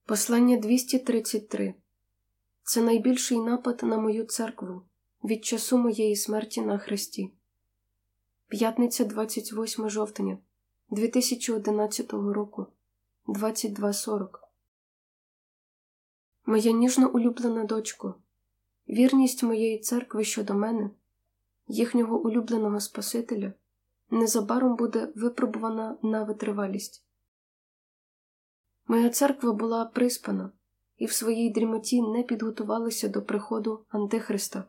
Послання 233. Це найбільший напад на мою церкву від часу моєї смерті на хресті. П'ятниця, 28 жовтня 2011 року, 22:40. Моя ніжно улюблена дочко, вірність моєї церкви щодо мене, їхнього улюбленого Спасителя, незабаром буде випробувана на витривалість. Моя церква була приспана і в своїй дрімоті не підготувалася до приходу Антихриста.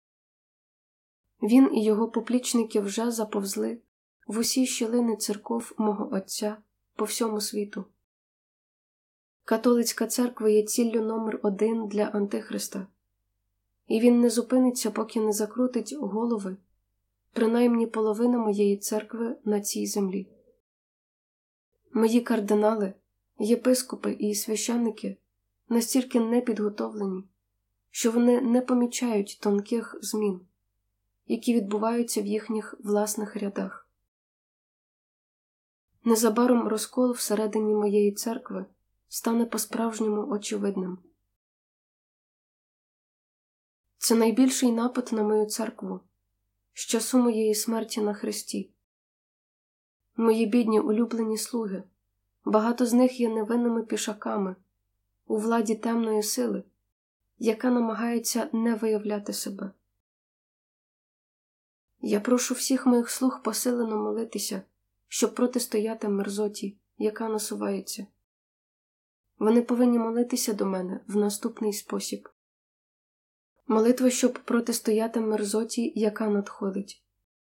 Він і його поплічники вже заповзли в усі щілини церков мого Отця по всьому світу. Католицька церква є ціллю номер 1 для Антихриста, і він не зупиниться, поки не закрутить голови принаймні половина моєї церкви на цій землі. Мої кардинали, єпископи і священники настільки непідготовлені, що вони не помічають тонких змін, які відбуваються в їхніх власних рядах. Незабаром розкол всередині моєї церкви стане по-справжньому очевидним. Це найбільший напад на мою церкву з часу моєї смерті на хресті. Мої бідні улюблені слуги, багато з них є невинними пішаками у владі темної сили, яка намагається не виявляти себе. Я прошу всіх моїх слуг посилено молитися, щоб протистояти мерзоті, яка насувається. Вони повинні молитися до мене в наступний спосіб. Молитва, щоб протистояти мерзоті, яка надходить.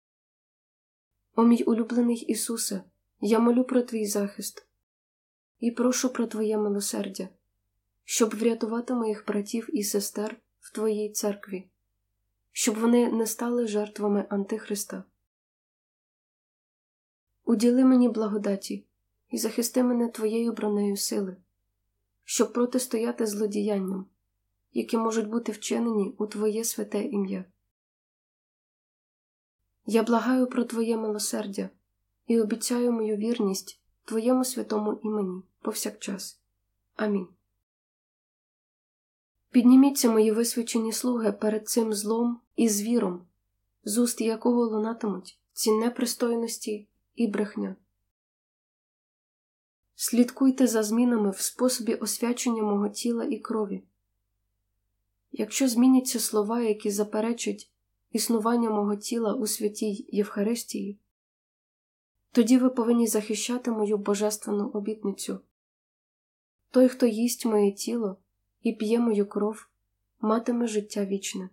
О мій улюблений Ісусе, я молю про Твій захист і прошу про Твоє милосердя, щоб врятувати моїх братів і сестер в Твоїй церкві, щоб вони не стали жертвами Антихриста. Уділи мені благодаті і захисти мене Твоєю бронею сили, щоб протистояти злодіянням, які можуть бути вчинені у Твоє святе ім'я. Я благаю про Твоє милосердя і обіцяю мою вірність Твоєму святому імені повсякчас. Амінь. Підніміться, мої висвячені слуги, перед цим злом і звіром, з уст якого лунатимуть ці непристойності і брехня. Слідкуйте за змінами в способі освячення мого тіла і крові. Якщо зміняться слова, які заперечать існування мого тіла у святій Євхаристії, тоді ви повинні захищати мою божественну обітницю. Той, хто їсть моє тіло і п'є мою кров, матиме життя вічне.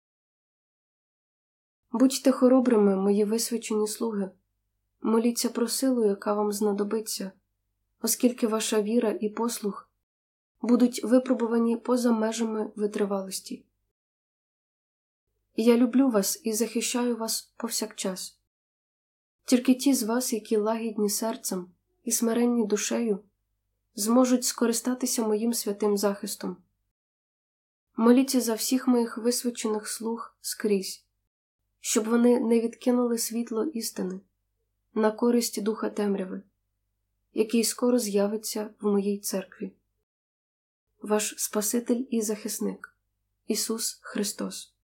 Будьте хоробрими, мої висвячені слуги, моліться про силу, яка вам знадобиться, оскільки ваша віра і послух будуть випробувані поза межами витривалості. Я люблю вас і захищаю вас повсякчас. Тільки ті з вас, які лагідні серцем і смиренні душею, зможуть скористатися моїм святим захистом. Моліться за всіх моїх висвячених слуг скрізь, щоб вони не відкинули світло істини на користь духа темряви, який скоро з'явиться в моїй церкві. Ваш Спаситель і Захисник Ісус Христос.